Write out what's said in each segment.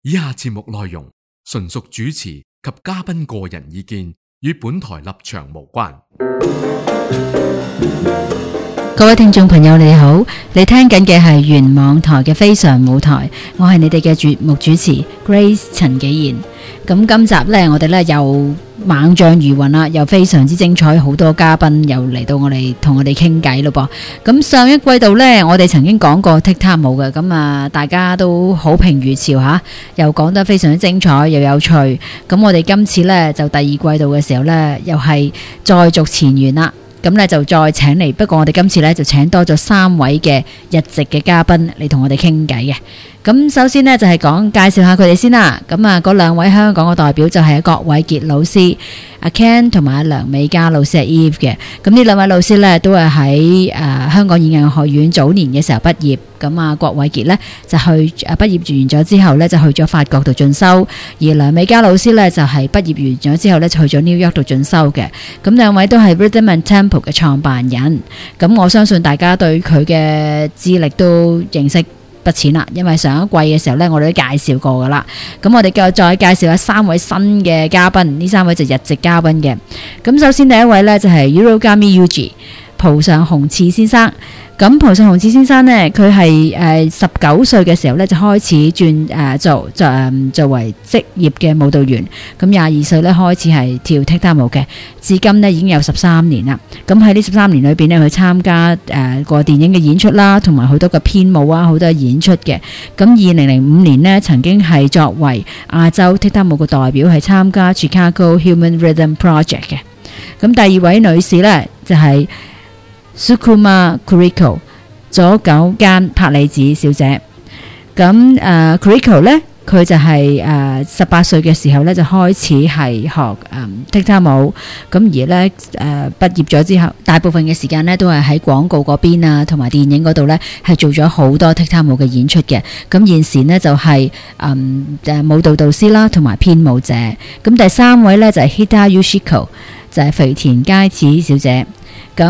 以下節目內容純屬主持及嘉賓個人意見，與本台立場無關。 各位聽眾朋友你好，你聽緊嘅係原網台嘅非常舞台，我係你哋嘅節目主持 Grace 陳紀賢。咁今集呢，我哋呢又猛將如雲啦，又非常之精彩，好多嘉賓又嚟到同我哋傾偈咯噃。咁上一季度呢，我哋曾經講過踢踏舞嘅，咁啊大家都好評如潮吓，又講得非常之精彩又有趣。咁我哋今次呢，就第二季度嘅時候呢，又係再續前緣啦。咁咧就再請嚟，不過我哋今次咧就請多咗3位嘅日籍嘅嘉賓嚟同我哋傾偈嘅。咁首先呢，就係介紹下佢哋先啦。咁啊，嗰2位香港嘅代表就係郭偉傑老師、阿 Ken 同埋阿梁美嘉老師係 Eve 嘅。咁呢2位老師呢，都係喺香港演藝學院早年嘅時候畢業。咁啊，郭偉傑呢，就去畢業完咗之後呢，就去咗法國度進修，而梁美嘉老師呢，就係畢業完咗之後呢，就去咗 New York 度進修嘅。咁2位都係 Rhythm and Tempo 嘅創辦人。咁我相信大家對佢嘅資歷都認識不淺啦，因為上一季嘅時候呢，我哋都介紹過噶啦。咁我哋再介紹下3位新嘅嘉賓，呢3位就日籍嘉賓嘅。咁首先第一位呢，就係 Urogami Yuji 浦上雄次先生。咁浦上雄次先生呢，佢係19歲嘅時候呢，就開始轉作為職業嘅舞蹈員。咁22歲呢，開始係跳踢踏舞嘅，至今呢已經有13年啦。咁喺呢13年裏邊呢，佢參加過電影嘅演出啦，同埋好多嘅編舞啊，好多演出嘅。咁2005年呢，曾經係作為亞洲踢踏舞嘅代表，係參加 Chicago Human Rhythm Project 嘅。咁第2位女士呢，就係Sukuma Kuriko 左久間柏里子小姐。咁Kuriko 呢，佢就係18歲嘅時候呢，就開始係學踢踏舞。咁而呢，畢業咗之後，大部分嘅時間呢，都係喺廣告嗰邊啊，同埋電影嗰度呢，係做咗好多踢踏舞嘅演出嘅。咁現時呢，就係舞蹈導師啦，同埋編舞者。咁第3位呢，就係 Hita Yoshiko， 就係肥田佳子小姐。咁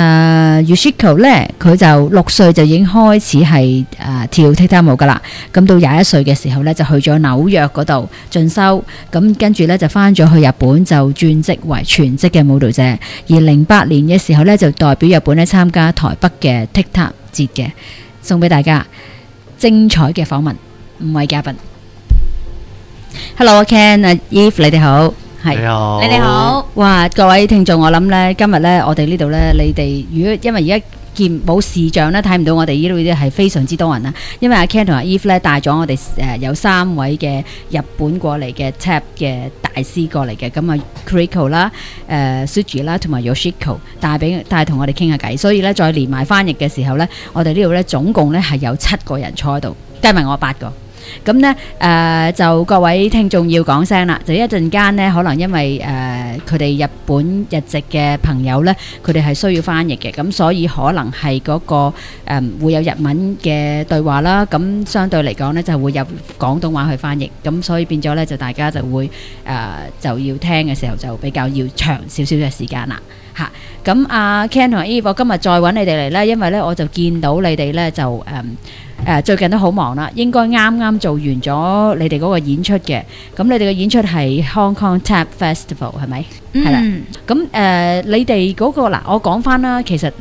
Yoshiko 呢，佢就6歲就已經開始係跳踢踏舞噶啦。咁到21歲嘅時候呢，就去咗紐約嗰度進修。咁跟住呢，就翻咗去日本，就轉職為全職嘅舞蹈者。而08年嘅時候呢，就代表日本呢參加台北嘅踢踏節嘅，送俾大家精彩嘅訪問5位嘉賓。Hello Ken 啊 Eve 你哋好。係，你哋好。哇，各位聽眾，我諗呢，今日呢，我哋呢度呢，你哋如果因為而家見冇視像呢，睇唔到我哋呢度啲係非常之多人啦。因為阿 Ken 同阿 Eve 呢，帶咗我哋有3位嘅日本過嚟嘅 tap 嘅大師過嚟嘅，咁啊 Kuriko 啦、Suji 啦同埋 Yoshiko 帶同我哋傾下偈。所以呢，再連埋翻譯嘅時候呢，我哋呢度呢，總共呢係有7個人坐喺度，計埋我8個。咁呢，就各位聽眾要講聲啦，就一陣間呢，可能因為佢哋日本日籍嘅朋友呢，佢哋係需要翻譯嘅，咁所以可能係嗰個會有日文嘅對話啦，咁相對嚟講呢，就會有廣東話去翻譯，咁所以變咗呢，就大家就會就要聽嘅時候就比較要長少少嘅時間啦。嚇，咁阿 Ken 同 Eve， 我今日再揾你哋嚟呢，因為呢，我就見到你哋呢，就最近都好忙啦，應該啱啱做完咗你哋嗰個演出嘅。咁你哋嘅演出係 Hong Kong Tap Festival 係咪？係啦。咁你哋嗰個嗱，我講翻啦，其實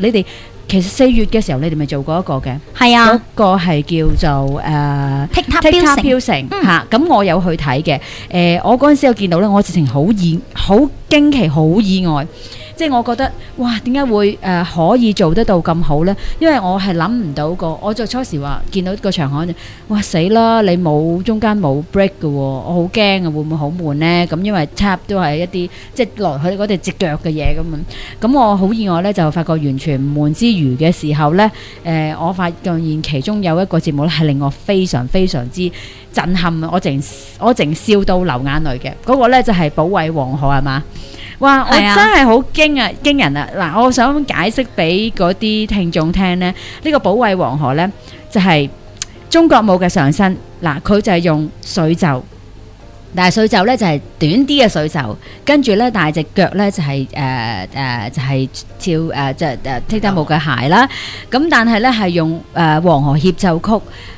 4月嘅時候，你哋咪做過一個嘅。係啊。嗰個係叫做踢踏標城嚇。咁我有去睇嘅。我嗰陣時有見到咧，我直情好驚奇，好意外。即係我覺得，哇！點解會可以做得到咁好呢？因為我係諗唔到個，我就初時話見到個場口就，哇死啦！你中間冇 break 嘅喎，我好驚啊！會唔會好悶呢？咁因為 tap 都係一啲即係來去嗰啲隻腳嘅嘢咁樣。咁我好意外呢，就發覺完全唔悶之餘嘅時候呢，我發現其中有一個節目咧係令我非常非常之震撼啊！我淨笑到流眼淚嘅。嗰個呢就係保衛黃河係嘛？哇！我真係好驚人啊！嗱，我想解釋俾嗰啲聽眾聽呢，呢個保衛黃河呢，就係中國舞嘅上身。嗱，佢就係用水袖，但係水袖呢就係短啲嘅水袖，跟住呢大隻腳呢就係就係跳踢踏舞嘅鞋啦。咁但係呢係用黃河協奏曲。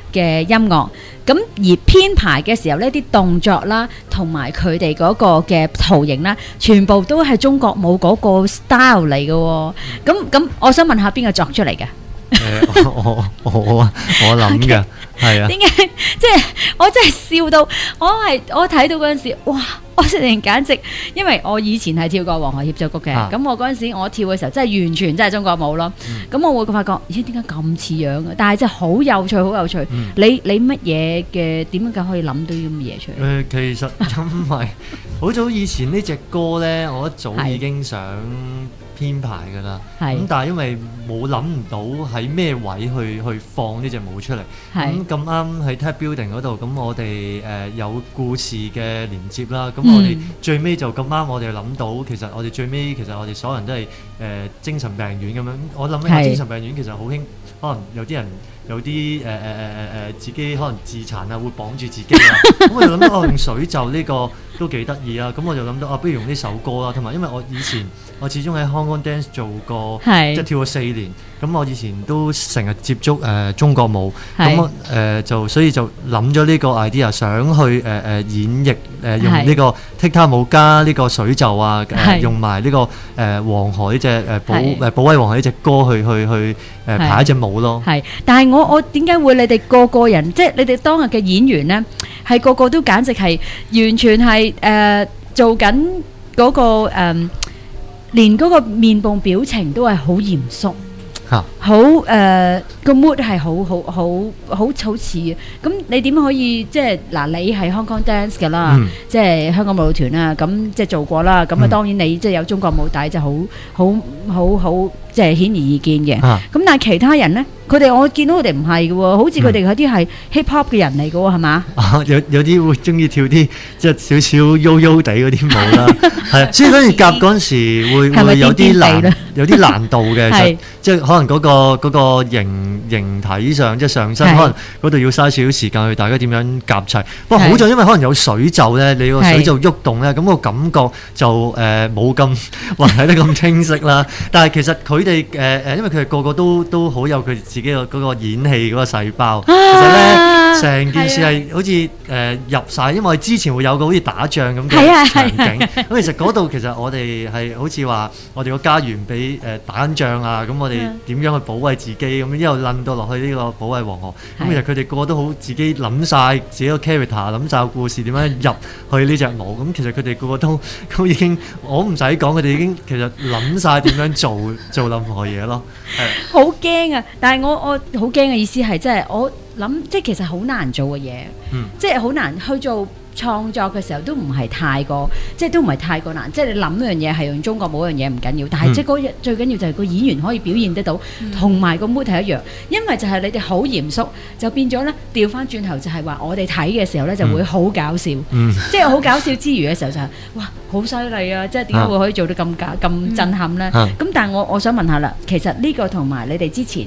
嘅音樂。咁而編排嘅時候呢啲動作啦，同埋佢哋嗰個嘅圖形啦，全部都係中國舞嗰個 style 嚟嘅喎。咁，我想問下邊個作出嚟嘅？ 我諗嘅係啊。 點解即係我真係笑到我睇到嗰陣時，哇！我突然簡直，因為我以前係跳過黃河協奏曲嘅，咁我嗰陣時我跳嘅時候真係完全真係中國舞咯。咁我會發覺，咦？點解咁似樣嘅？但係真係好有趣，好有趣。你乜嘢嘅點樣咁可以諗到啲咁嘅嘢出嚟？ 其實因為好早以前呢隻歌咧，我一早已經想編排㗎啦。咁但係因為冇諗唔到喺咩位去放呢隻舞出嚟。咁啱喺 Tap Building 嗰度，咁我哋有故事嘅連接啦。咁我哋最尾就咁啱，我哋諗到其實我哋最尾其實我哋所有人都係精神病院咁樣。我諗起精神病院其實好興，可能有啲人有啲自己可能自殘啊，會綁住自己啊。咁我就諗到用水袖呢個都幾得意啊。咁我就諗到不如用呢首歌啦。同埋因為我以前我始終喺 Hong Kong Dance 做過，即係跳過4年。咁我以前都成日接觸中國舞，咁所以就諗咗呢個 idea， 想去演繹用呢個踢踏舞加呢個水袖啊，用埋呢個黃河呢隻保衛黃河呢隻歌去排一隻舞咯。係， 但係我點解會你哋個人，即係你哋當日嘅演員呢，係個個都簡直係完全係做緊嗰個連嗰個面部表情都係好嚴肅。好個 mood 係好似嘅，咁你點可以即係嗱？你係 Hong Kong Dance 㗎啦，即係香港舞蹈團啦，咁即係做過啦，咁當然你即係有中國舞底就好即係顯而易見嘅。咁但係其他人咧，我見到佢哋唔係嘅喎，好似佢哋有啲係 hip hop 嘅人嚟嘅喎，係嘛？ 有啲會中意跳啲即係少少悠悠地嗰啲舞啦，係，所以嗰陣夾嗰陣時會有啲難度嘅，即係可能嗰個形體上，即係上身，可能嗰度要嘥少少時間去大家點樣夾齊。不過好在因為可能有水袖咧，你個水袖喐動咧，咁個感覺就冇咁話睇得咁清晰啦。但係其實佢哋因為佢哋個個都好有佢自己嗰個演戲嗰個細胞。其實咧，成件事係好似入晒，因為我哋之前會有個好似打仗咁嘅場景。咁其實嗰度其實我哋係好似話我哋個家園俾打緊仗啊，咁我哋點樣去保衛自己咁，一路撚到落去呢個保衛黃河。咁其實佢哋個個都好自己諗晒自己個 character， 諗晒個故事點樣入去呢隻舞。咁其實佢哋個個都已經，我唔使講，佢哋已經其實諗晒點樣做任何嘢咯。 好驚啊！但係我好驚嘅意思係，即係我諗，即係其實好難做嘅嘢，即係好難去做。創作嘅時候都唔係太過，即係都唔係太過難。即係你諗一樣嘢係用中國舞一樣嘢唔緊要，但係即係嗰最緊要就係個演員可以表現得到，同埋個 mood 係一樣。因為就係你哋好嚴肅，就變咗咧調翻轉頭就係話我哋睇嘅時候咧就會好搞笑，即係好搞笑之餘嘅時候就係哇好犀利啊！即係點解會可以做到咁震撼咧？咁但係我想問下啦，其實呢個同埋你哋之前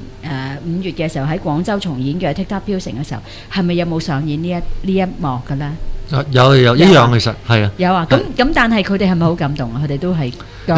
5月嘅時候喺廣州重演嘅《踢踏標城》嘅時候，係咪有冇上演呢一幕嘅咧？ 有一樣其實係啊， 有啊，咁但係佢哋係咪好感動啊？佢哋都係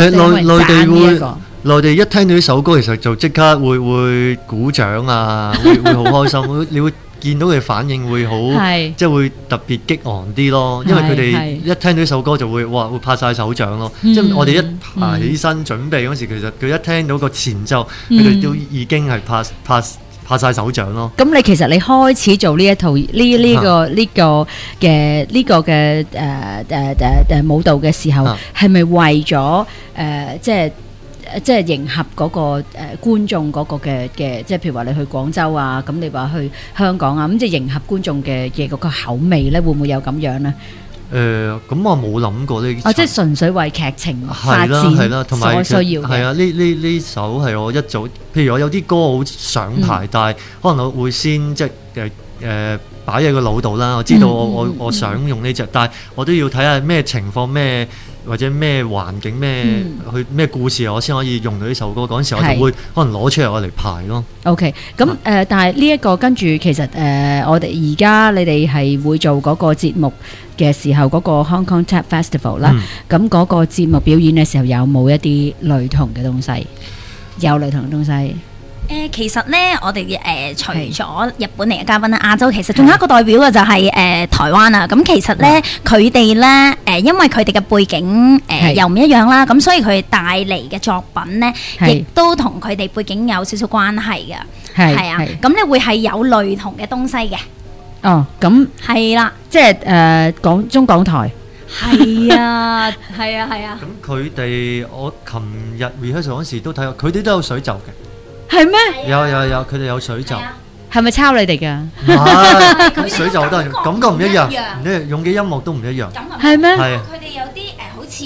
內地一聽到呢首歌，其實就即刻會鼓掌啊，會好開心。你會見到佢反應會好，即係會特別激昂啲咯。因為佢哋一聽到呢首歌就會拍晒手掌咯。即係我哋一爬起身準備嗰時，其實佢一聽到個前奏，佢哋都已經係拍晒手掌咯。咁你其實你開始做呢一套呢個嘅舞蹈嘅時候，係咪為咗即係迎合嗰個觀眾嗰個嘅即係譬如話你去廣州啊，咁你話去香港啊，咁即係迎合觀眾嘅嗰個口味咧，會唔會有咁樣咧？ 咁我冇諗過呢。 即係純粹為劇情發展同埋所需要嘅。 係啊，呢首係我一早，譬如我有啲歌好想排，但係可能我會先即係擺喺個腦度啦。我知道我想用呢隻，但係我都要睇下咩情況咩。或者咩環境咩故事，我先可以用到呢首歌。嗰陣時我就會可能攞出嚟我嚟排咯。 OK， 咁但係呢一個跟住其實我哋而家你哋係會做嗰個節目嘅時候，嗰個 Hong Kong Tap Festival 啦。咁嗰個節目表演嘅時候有冇一啲雷同嘅東西？有雷同嘅東西。 其實咧，我哋除咗日本嚟嘅嘉賓咧，亞洲其實仲有一個代表嘅就係台灣啊。咁其實咧，佢哋咧因為佢哋嘅背景又唔一樣啦，咁所以佢哋帶嚟嘅作品咧，亦都同佢哋背景有少少關係嘅。係啊，咁咧會係有類同嘅東西嘅。 哦，咁係啦， 即係中港台。 係啊，係啊，係啊。 咁佢哋我琴日 rehearsal 嗰時都睇過，佢哋都有水袖嘅。 係咩？ 有，佢哋有水袖。 係咪抄你哋㗎？ 唔係，水袖都係感覺唔一樣，用嘅音樂都唔一樣。 係咩？ 係。 佢哋有啲好似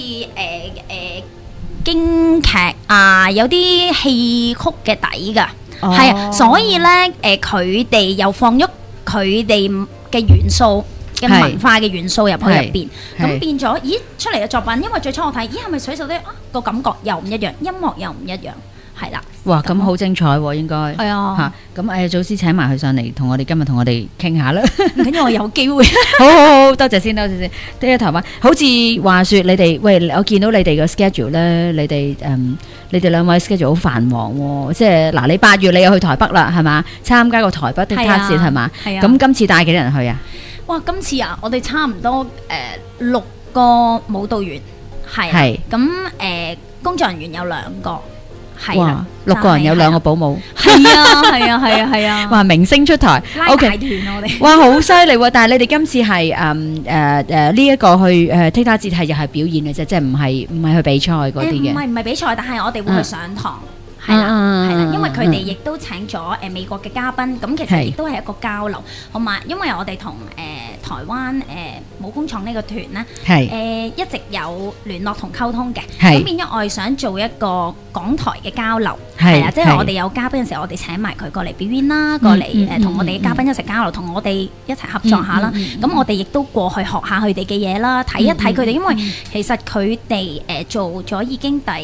京劇啊，有啲戲曲嘅底㗎。係啊，所以咧佢哋又放咗佢哋嘅元素嘅文化嘅元素入去入邊，咁變咗，咦出嚟嘅作品，因為最初我睇，咦係咪水袖咧？個感覺又唔一樣，音樂又唔一樣，係啦。哇，咁好精彩喎，應該係啊嚇。咁祖師請埋佢上嚟，今日同我哋傾下啦。唔緊要，我有機會。好，多謝先。呢個台灣，好似話説你哋，喂，我見到你哋嘅 schedule 咧，你哋兩位 schedule 好繁忙喎。即係嗱，你8月你又去台北啦，係嘛？參加個台北的他節係嘛？係啊。咁今次帶幾多人去啊？哇！今次啊，我哋差唔多6個舞蹈員，係咁工作人員有2個，係啦，6個人有2個保姆，係啊，哇！明星出台，拉大團我哋，哇！好犀利喎！但係你哋今次係呢一個去踢踏節係又係表演嘅啫，即係唔係去比賽嗰啲嘅，唔係比賽，但係我哋會去上堂。係啦，因為佢哋亦都請咗美國嘅嘉賓，咁其實亦都係一個交流，同埋因為我哋同台灣舞工廠呢個團咧，一直有聯絡同溝通嘅，咁變咗我哋想做一個港台嘅交流，係啊，即係我哋有嘉賓嘅時候，我哋請埋佢過嚟表演啦，過嚟同我哋嘅嘉賓一齊交流，同我哋一齊合作下啦，咁我哋亦都過去學下佢哋嘅嘢啦，睇一睇佢哋，因為其實佢哋做咗已經第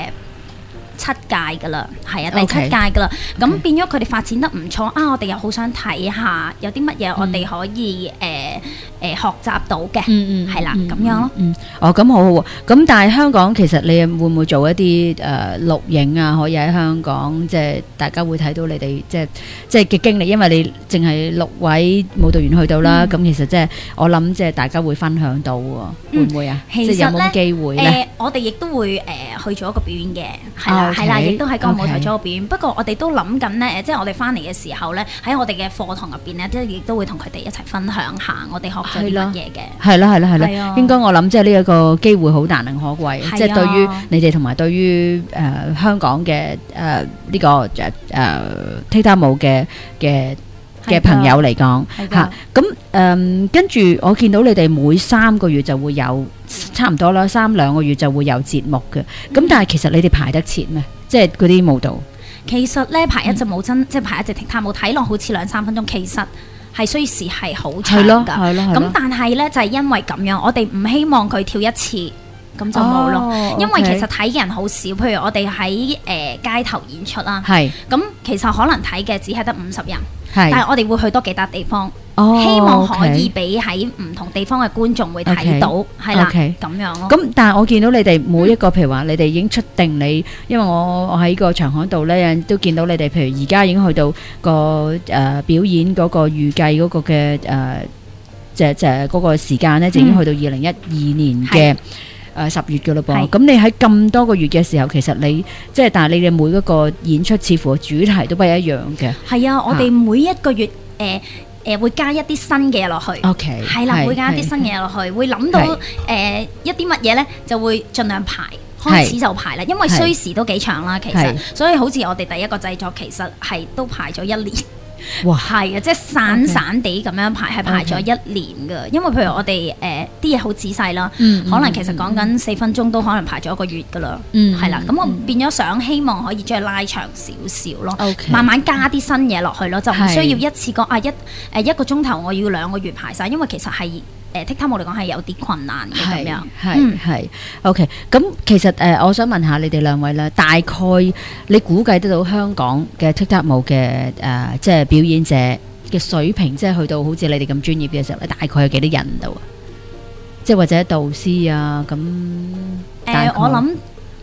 7屆噶啦，係啊，第7屆噶啦，咁變咗佢哋發展得唔錯啊！我哋又好想睇下有啲乜嘢我哋可以學習到嘅，係啦，咁樣咯。哦，咁好好喎。咁但係香港其實你會唔會做一啲錄影啊？可以喺香港即係大家會睇到你哋即係嘅經歷，因為你淨係6位舞蹈員去到啦。咁其實即係我諗即係大家會分享到喎，會唔會啊？即係有冇機會咧？我哋亦都會去做一個表演嘅，係啦。係啦，亦都喺個舞台做個表演。不過我哋都諗緊咧，即係我哋翻嚟嘅時候咧，喺我哋嘅課堂入邊咧，即係亦都會同佢哋一齊分享下我哋學咗啲乜嘢嘅。係啦，應該我諗即係呢一個機會好難能可貴，即係對於你哋同埋對於香港嘅呢個踢踏舞嘅朋友嚟講嚇。咁跟住我見到你哋每3個月就會有差唔多啦，2個月就會有節目嘅。咁但係其實你哋排得切咩？即係嗰啲舞蹈。其實咧排一隻舞即係排一隻踢踏舞，睇落好似2-3分鐘，其實係需時係好長㗎。咁但係咧就係因為咁樣，我哋唔希望佢跳一次咁就冇咯。因為其實睇嘅人好少，譬如我哋喺街頭演出啦，咁其實可能睇嘅只係得50人。但係我哋會去多幾笪地方，希望可以俾喺唔同地方嘅觀眾會睇到，係啦，咁樣咯。咁但係我見到你哋每一個，譬如話你哋已經出定你，因為我喺個場刊度咧都見到你哋，譬如而家已經去到個表演嗰個預計嗰個嘅就嗰個時間咧，就已經去到2012年嘅10月嘅咯噃。咁你喺咁多個月嘅時候，其實你即係但係你哋每一個演出似乎主題都不一樣嘅。係啊，我哋每一個月會加一啲新嘅嘢落去。OK， 係啦，會加一啲新嘅嘢落去，會諗到一啲乜嘢咧，就會盡量排，開始就排啦。因為需時都幾長啦，其實，所以好似我哋第一個製作其實係都排咗1年。哇，係啊，即係散散地咁樣排，係排咗1年㗎。因為譬如我哋啲嘢好仔細啦，可能其實講緊4分鐘都可能排咗1個月㗎啦。係啦，咁我變咗想希望可以將佢拉長少少咯，慢慢加啲新嘢落去咯，就唔需要一次過一個鐘頭我要2個月排晒，因為其實係踢踏舞嚟講係有啲困難嘅咁樣。係 OK。咁其實我想問下你哋2位啦，大概你估計得到香港嘅踢踏舞嘅即係表演者嘅水平，即係去到好似你哋咁專業嘅時候咧，大概有幾多人度啊？即係或者導師啊咁。我諗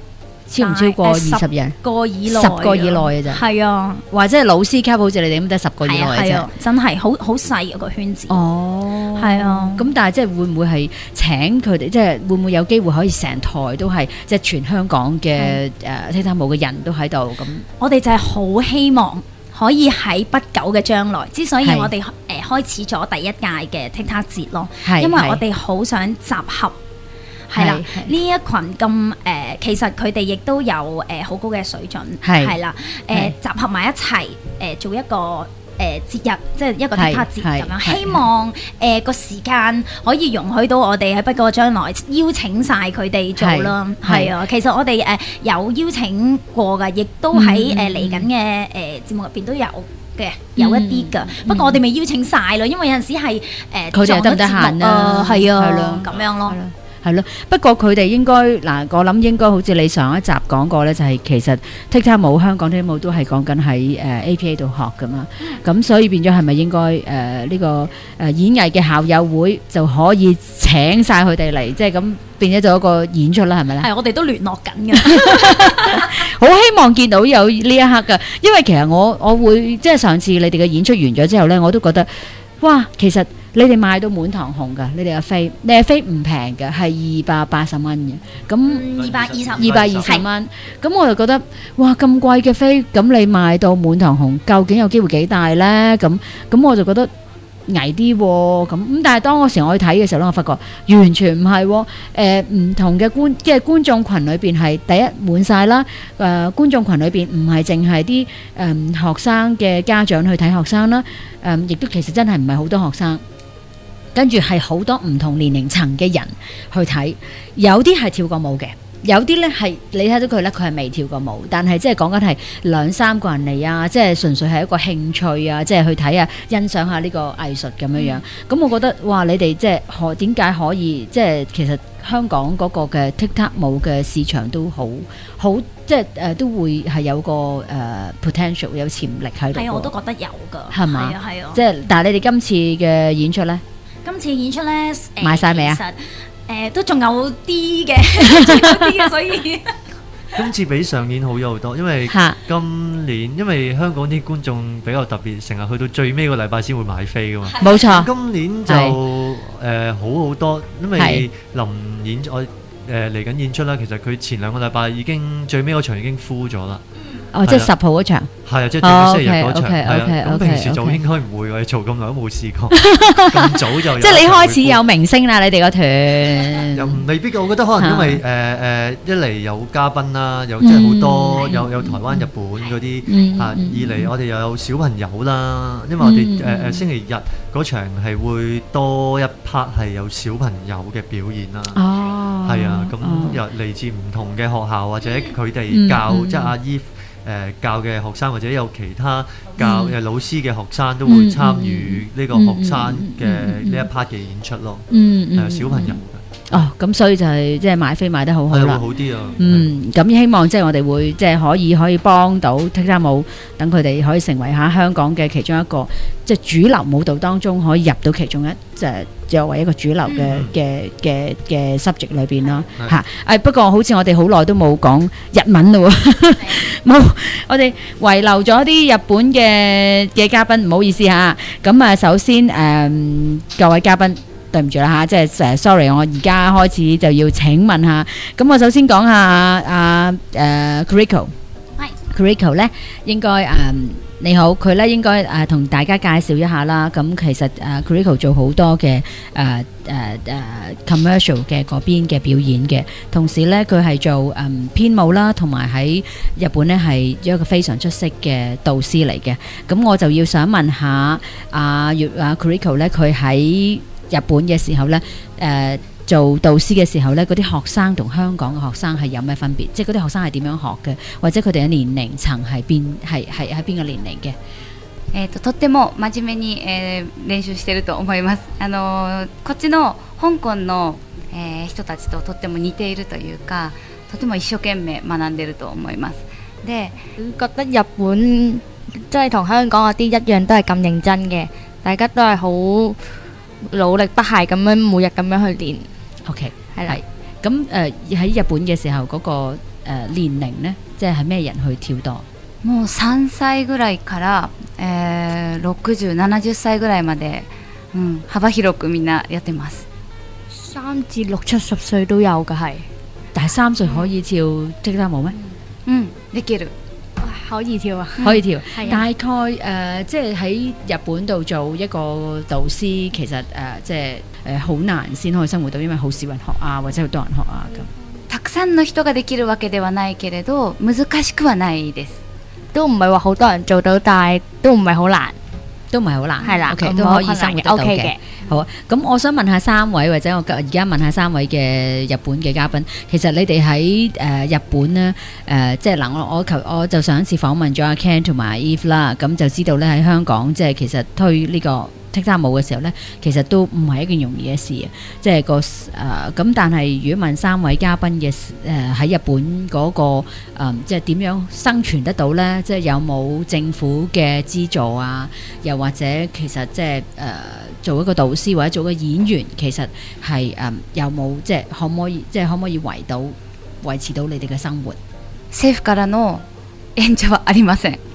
超唔超過20人？ 10個以內 ，10個以內嘅咋？ 係啊， 或者係老師級，好似你哋咁得10個以內嘅啫。 真係好細個圈子。 哦， 係啊。 咁但係即係會唔會係請佢哋？即係會唔會有機會可以成台都係即係全香港嘅踢踏舞嘅人都喺度咁？ 我哋就係好希望可以喺不久嘅將來，之所以我哋開始咗第一屆嘅踢踏節咯，因為我哋好想集合。係啦，呢一群咁其實佢哋亦都有好高嘅水準，係啦，集合埋一齊做一個節日，即係一個踢踏節咁樣。希望個時間可以容許到我哋喺不久將來邀請晒佢哋做啦。係啊，其實我哋有邀請過㗎，亦都喺嚟緊嘅節目入邊都有嘅，有一啲㗎。不過我哋未邀請晒咯，因為有陣時係佢哋得唔得閒啊？ 係啊，咁樣咯。 係咯，不過佢哋應該嗱，我諗應該好似你上一集講過咧，就係其實踢踏舞香港踢踏舞都係講緊喺APA 度學噶嘛，咁所以變咗係咪應該呢個演藝嘅校友會就可以請晒佢哋嚟，即係咁變咗做一個演出啦，係咪咧？係，我哋都聯絡緊嘅，好希望見到有呢一刻噶，因為其實我會即係上次你哋嘅演出完咗之後咧，我都覺得哇，其實你哋賣到滿堂紅㗎，你哋嘅飛，你嘅飛唔平嘅，係280蚊嘅，咁220蚊，咁我就覺得哇咁貴嘅飛，咁你賣到滿堂紅，究竟有機會幾大呢？咁我就覺得危啲喎，咁但係當嗰時我去睇嘅時候咧，我發覺完全唔係喎，唔同嘅觀眾群裏邊係第一滿晒啦，觀眾群裏邊唔係淨係啲學生嘅家長去睇學生啦，亦都其實真係唔係好多學生。跟住係好多唔同年齡層嘅人去睇，有啲係跳過舞嘅，有啲呢係你睇到佢呢，佢係未跳過舞，但係即係講緊係2-3個人嚟啊，即係純粹係一個興趣啊，即係去睇啊，欣賞下呢個藝術咁樣樣。咁我覺得哇，你哋即係點解可以即係其實香港嗰個嘅踢踏舞嘅市場都好即係都會係有個potential 有潛力喺度。係啊，我都覺得有㗎，係嘛？係啊，即係但係你哋今次嘅演出呢？今次演出咧，賣晒未啊？其實都仲有啲嘅，所以今次比上年好咗好多，因為今年因為香港啲觀眾比較特別，成日去到最尾個禮拜先會買飛噶嘛。冇錯，今年就好好多，因為臨演我嚟緊演出啦，其實佢前2個禮拜已經最尾嗰場已經 full 咗啦。哦，即係10號嗰場，係啊，即係最尾星期日嗰場，係啊。咁平時就應該唔會，我哋做咁耐都冇試過，咁早就有。即係你開始有明星啦，你哋個團又未必嘅，我覺得可能因為一嚟有嘉賓啦，有即係好多有台灣、日本嗰啲啊，二嚟我哋又有小朋友啦，因為我哋星期日嗰場係會多一 part 係有小朋友嘅表演啦。哦，係啊，咁又嚟自唔同嘅學校或者佢哋教即係阿姨。教嘅學生或者有其他教老師嘅學生都會參與呢個學生嘅呢一 part 嘅演出咯。小朋友嘅。哦，咁所以就係即係買飛買得好好啦。係會好啲啊。咁希望即係我哋會即係可以幫到踢踏舞，等佢哋可以成為下香港嘅其中一個即係主流舞蹈當中可以入到其中一即係作為一個主流嘅subject裏邊啦嚇。不過好似我哋好耐都冇講日文咯喎，冇，我哋遺留咗啲日本嘅嘉賓，唔好意思嚇。咁啊，首先各位嘉賓。對唔住啦嚇，即係sorry，我而家開始就要請問下。咁我首先講下Kuriko 咧，應該你好，佢咧應該同大家介紹一下啦。咁其實Kuriko 做好多嘅commercial 嘅嗰邊嘅表演嘅，同時咧佢係做編舞啦，同埋喺日本咧係一個非常出色嘅導師嚟嘅。咁我就要想問下Kuriko 咧，佢喺日本嘅時候咧，做導師嘅時候咧，嗰啲學生同香港嘅學生係有咩分別？即係嗰啲學生係點樣學嘅，或者佢哋嘅年齡層係喺邊個年齡嘅？ とっても真面目に、練習してると思います。こっちの香港の、人たちととっても似ているというか、とても一生懸命學んでると思います。で，覺得日本即係同香港嗰啲一樣，都係咁認真嘅，大家都係好努力不懈咁樣每日咁樣去練。 OK， 係啦。咁喺日本嘅時候嗰個年齡呢？即係咩人去跳多？ もう3歳ぐらいから、60、70歳ぐらいまで、幅広くみんなやってます。 3至6、70歲都有嘅係。 但係3歲可以跳踢踏舞咩？ できる。 可以跳啊！ 可以跳。 係啊大概即係喺日本度做一個導師，其實即係好難先可以生活到，因為好少人學啊，或者好多人學啊咁。 たくさんの人ができるわけではないけれど難しくはないです。 都唔係話好多人做到，但係都唔係好難。 都唔係好難， 係啦 ，OK 唔都可以係好困難嘅生活得到 ，OK 嘅嘅。 好啊，咁我想問下三位，或者我而家問下三位嘅日本嘅嘉賓，其實你哋喺日本呢，即係嗱，我就上一次訪問咗阿 Ken 同埋 Eve 啦，咁就知道咧喺香港即係其實推呢個踢踏舞嘅時候呢，其實都唔係一件容易嘅事啊！即係咁，但係如果問三位嘉賓嘅喺日本嗰個即係點樣生存得到呢？即係有冇政府嘅資助啊？又或者其實即係做一個導師或者做個演員，其實係有冇即係可唔可以維持到你哋嘅生活？ 政府からの援助はありません。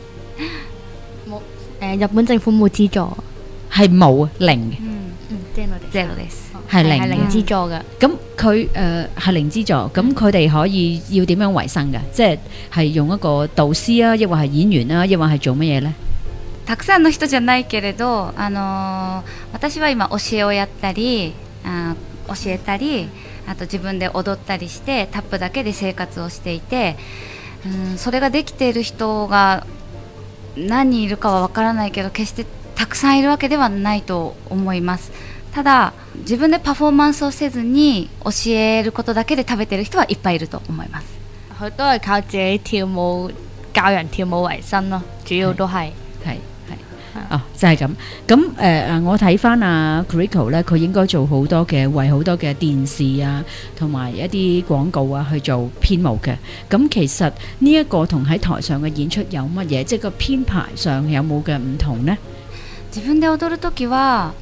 日本政府冇資助， 係冇零嘅， ゼロです。 係零係零資助嘅。 咁佢係零資助，咁佢哋可以要點樣維生嘅？即係用一個導師啊，抑或係演員啊，抑或係做乜嘢呢？ たくさんの人じゃないけれど、私は今教えをやったり、教えたり、あと自分で踊ったりしてタップだけで生活をしていて、それができている人が何人いるかはわからないけど、決してたくさんいるわけではないと思います。ただ自分でパフォーマンスをせずに教えることだけで食べてる人はいっぱいいると思います。 佢都係靠自己跳舞教人跳舞為生咯，主要都係。 哦，就係咁。咁我睇翻阿 Kuriko 咧，佢應該做好多嘅為好多嘅電視啊，同埋一啲廣告啊去做編舞嘅。咁其實呢一個同喺台上嘅演出有乜嘢？即係個編排上有冇嘅唔同呢？ 自分で踊るときは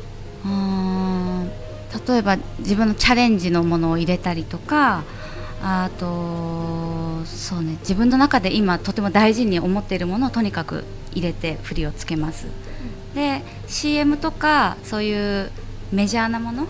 例えば自分のチャレンジのものを入れたりとか、あとそうね、自分の中で今とても大事に思っているものをとにかく入れて振りをつけます。で CM とかそういうメジャーなもの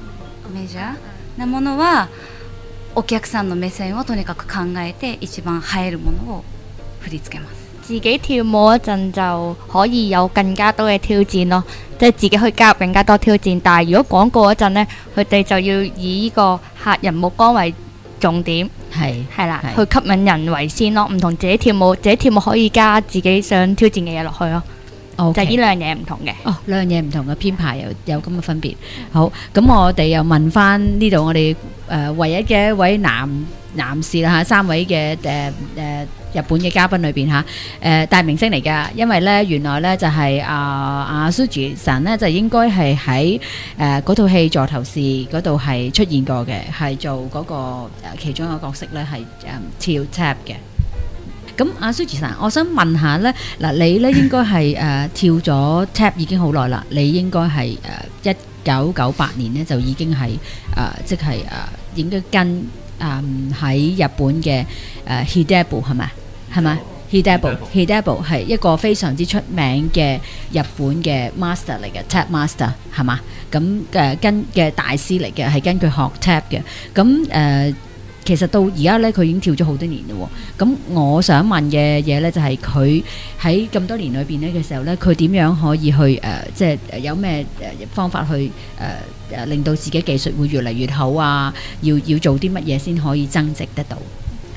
はお客さんの目線をとにかく考えて一番映えるものを振り付けます。 自己跳舞嗰陣就可以有更加多嘅挑戰咯，即係自己去加入更加多挑戰。但係如果廣告嗰陣呢，佢哋就要以呢個客人目光為重點，係啦，去吸引人為先咯。唔同自己跳舞，自己跳舞可以加自己想挑戰嘅嘢落去咯。就係呢兩樣嘢唔同嘅。 哦，兩樣嘢唔同嘅編排有咁嘅分別。好，咁我哋又問翻呢度我哋唯一嘅一位男士啦嚇，三位嘅日本嘅嘉賓裏邊嚇，大明星嚟㗎，因為咧原來咧就係阿 Suji 神咧就應該係喺嗰套戲座頭市嗰度係出現過嘅，係做嗰個其中一個角色咧係跳 tap 嘅。咁阿 Suji 神，我想問下咧，嗱你咧應該係跳咗 tap 已經好耐啦，你應該係1998年咧就已經係即係應該跟喺日本嘅Hidebo 係咪？係咪 Hidebo 係一個非常之出名嘅日本嘅 master 嚟嘅 tap master 係嘛？咁跟嘅大師嚟嘅，係跟佢學 tap 嘅。咁其實到而家咧，佢已經跳咗好多年嘞喎。咁我想問嘅嘢咧，就係佢喺咁多年裏邊咧嘅時候咧，佢點樣可以去即係有咩方法去令到自己技術會越嚟越好啊？要做啲乜嘢先可以增值得到？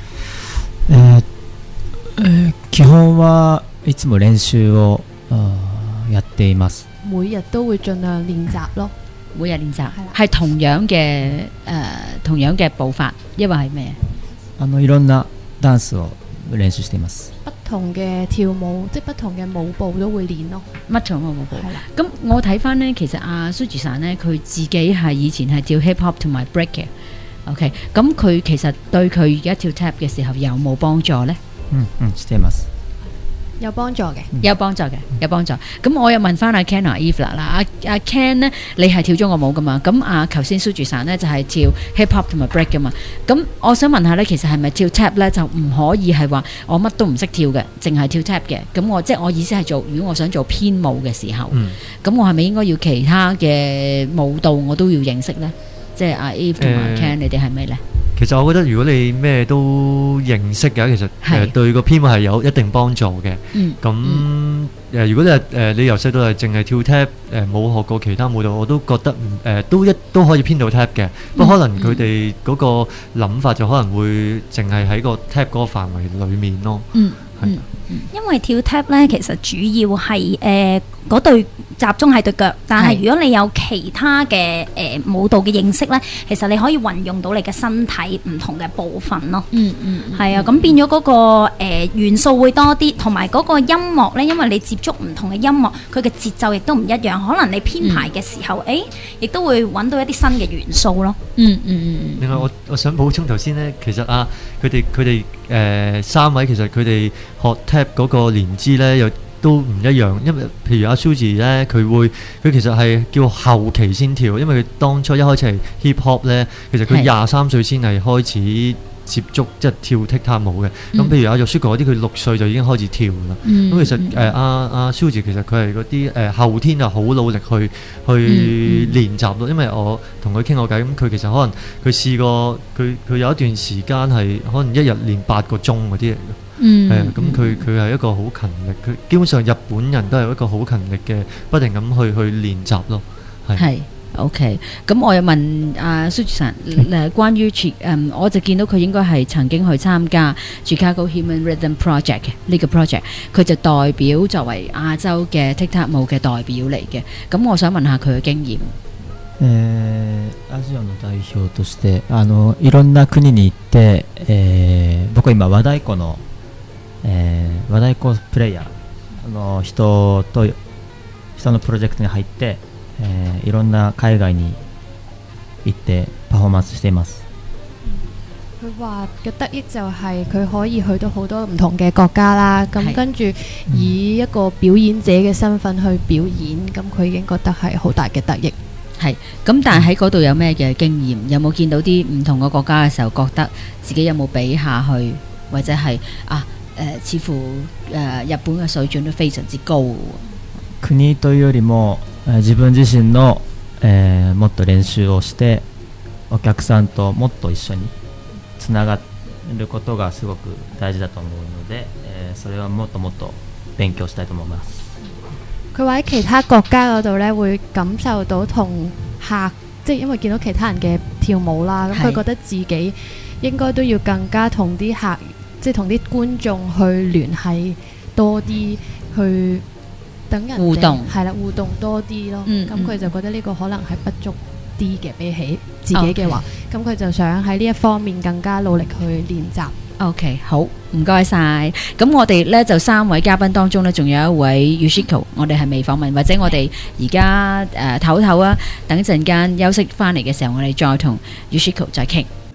基本はいつも練習をやっています。 每日都會盡量練習咯。 每日練習係同樣嘅步伐，因為係咩？ いろんなダンスを練習しています。 不同嘅跳舞，即係不同嘅舞步都會練咯。 乜同嘅舞步？係啦。咁我睇翻呢，其實阿 Suji さん呢，佢自己係以前係跳 hip hop 同埋 break 嘅。OK， 咁佢其實對佢而家跳 tap 嘅時候有冇幫助呢？ しています。 有幫助嘅， 有幫助嘅，有幫助。咁我又問翻阿 Ken 同 Eve 啦，阿 Ken 呢，你係跳咗個舞噶嘛？咁頭先 Suji san 呢就係跳 hip hop 同埋 break 噶嘛？咁我想問下呢，其實係咪跳 tap 呢就唔可以係話我乜都唔識跳嘅，淨係跳 tap 嘅？咁即係我意思係如果我想做編舞嘅時候，咁我係咪應該要其他嘅舞蹈我都要認識呢？即係阿 Eve 同埋 Ken，你哋係咩呢？ 其實我覺得如果你咩都認識嘅，其實對個編舞係有一定幫助嘅。咁如果你由細到大淨係跳 tap，冇學過其他舞蹈，我都覺得都可以編到 tap 嘅。不過可能佢哋嗰個諗法就可能會淨係喺個 tap 嗰個範圍裡面咯。 因為跳 tap 咧，其實主要係嗰對集中係對腳，但係如果你有其他嘅舞蹈嘅認識咧，其實你可以運用到你嘅身體唔同嘅部分咯。係啊，咁變咗嗰個元素會多啲，同埋嗰個音樂咧，因為你接觸唔同嘅音樂，佢嘅節奏亦都唔一樣，可能你編排嘅時候，亦都會揾到一啲新嘅元素咯。 另外我想補充頭先咧，其實佢哋三位其實佢哋學 tap 嗰個年資咧又都唔一樣，因為譬如阿 Suji 咧，佢其實係叫後期先跳，因為佢當初一開始係 hip hop 咧，其實佢23歲先係開始接觸即係跳踢踏舞嘅。咁譬如阿 Yoshiko 嗰啲，佢6歲就已經開始跳啦。咁其實阿 Suji 其實佢係嗰啲後天就好努力去練習咯。因為我同佢傾過偈，咁佢其實可能佢試過佢有一段時間係可能一日練8個鐘嗰啲嚟嘅。咁佢係一個好勤力，佢基本上日本人都係一個好勤力嘅，不停咁去練習咯。 係 OK， 咁我又問阿 Suji san 關於我就見到佢應該係曾經去參加 Chicago Human Rhythm Project 嘅呢個 project， 佢就代表作為亞洲嘅踢踏舞嘅代表嚟嘅。咁我想問下佢嘅經驗。 アジアの代表としていろんな国に行って、僕は今和太鼓の和太鼓プレイヤー人のプロジェクトに入って、いろんな海外に行ってパフォーマンスしています。 佢話嘅得益就係佢可以去到好多唔同嘅國家啦，咁跟住以一個表演者嘅身份去表演，咁佢已經覺得係好大嘅得益。 係咁，但係喺嗰度有咩嘅經驗？有冇見到啲唔同嘅國家嘅時候，覺得自己有冇比下去，或者係似乎日本嘅水準都非常之高嘅喎。 國というよりも自分自身のもっと練習をしてお客さんともっと一緒につながることがすごく大事だと思うので、それはもっともっと勉強したいと思います。 佢話喺其他國家嗰度咧，會感受到同客，即係因為見到其他人嘅跳舞啦，咁佢覺得自己應該都要更加同啲客，即係同啲觀眾去聯繫多啲，去等人互動， 係啦，互動多啲咯。咁佢就覺得呢個可能係不足啲嘅，比起自己嘅話，咁佢就想喺呢一方面更加努力去練習。 OK， 好，唔該晒。咁我哋呢就3位嘉賓當中呢，仲有一位 Yoshiko， 我哋係未訪問，或者我哋而家唞唞啊，等陣間休息翻嚟嘅時候，我哋再同 Yoshiko 再傾。